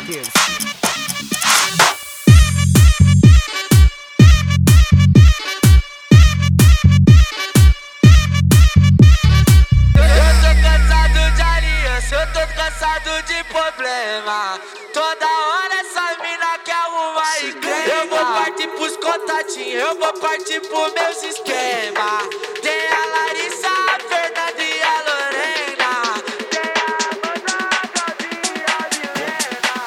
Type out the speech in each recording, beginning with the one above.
Eu tô cansado de problema. Toda hora essa mina quer arrumar encrenca. Eu vou partir pros contatinhos, eu vou partir pros meus esquemas. Tem a Larissa, a Fernanda e a Lorena. Tem a Amanda e a Milena.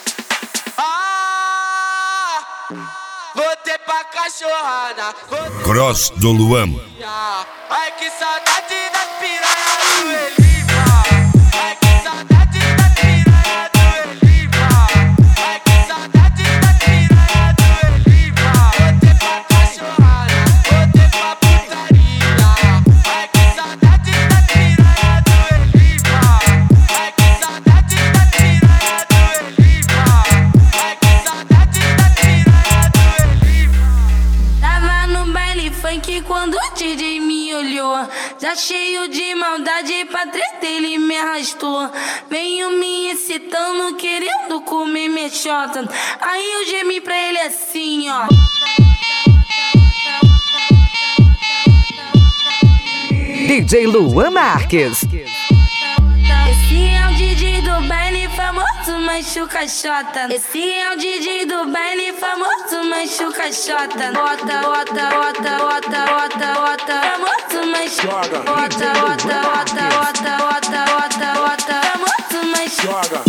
Voltei pra cachorrada. Cross do Luan. Ai que saudade das piranhas do Eli. Ai que saudade da piranha do Elipa. Ai que saudade da piranha do Elipa. Voltei pra cachorrada, voltei pra putaria. Ai que saudade da piranha do Elipa. Ai que saudade da piranha do Elipa. Ai que saudade da piranha do Elipa. Tava no baile funk quando o DJ me olhou. Já cheio de maldade pra treta ele me arrastou. Venho me excitando, querendo comer minha xota. Aí eu gemi pra ele assim, ó. DJ Luan Marques. Esse é o DJ do baile famoso, machuca xota. Esse é o DJ do baile famoso, machuca xota. Bota, bota, bota, bota, bota, bota. Famoso, machuca. Bota, bota, bota, bota, bota, bota, bota. Famoso, machuca.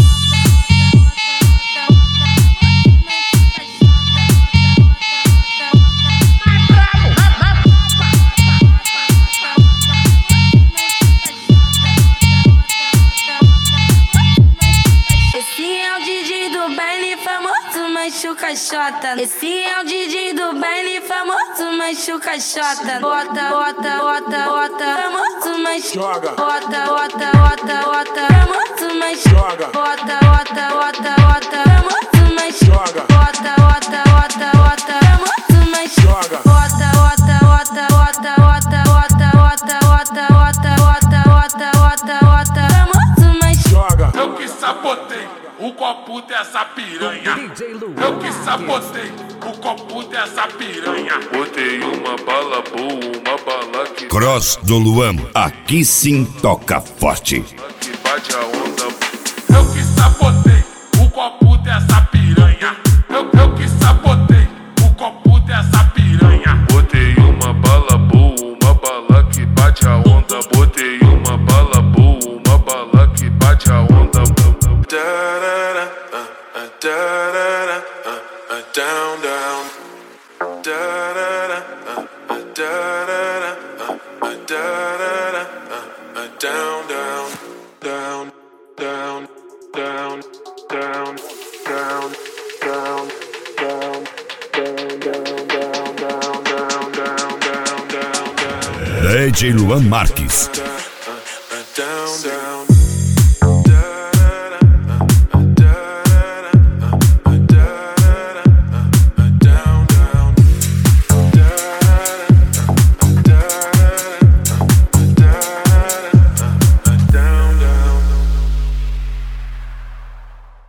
Machuca xota. Esse é o DJ do baile famoso, machuca xota. Bota, bota, bota, bota. Famoso, machuca. Bota, bota, bota, bota. Famoso, machuca. Bota, bota, bota, bota. Famoso, machuca. Bota, bota, bota, bota. Famoso, machuca. Bota, bota, bota, bota, bota, bota, bota, bota, bota, bota, bota, bota, bota. Famoso, machuca. Eu que sabotei o copo dessa piranha. Eu que sabotei o copo dessa piranha. Botei uma bala boa, uma bala que... Cross do Luan. Aqui sim toca forte. Que bate a onda. Eu que sabotei o copo dessa piranha. Eu que sabotei o copo dessa piranha. Botei uma bala boa, uma bala que bate a onda. Botei uma bala boa, uma bala que bate a onda. Down, down, down, down, down, down, down, down, down, down, DJ Luan Marques.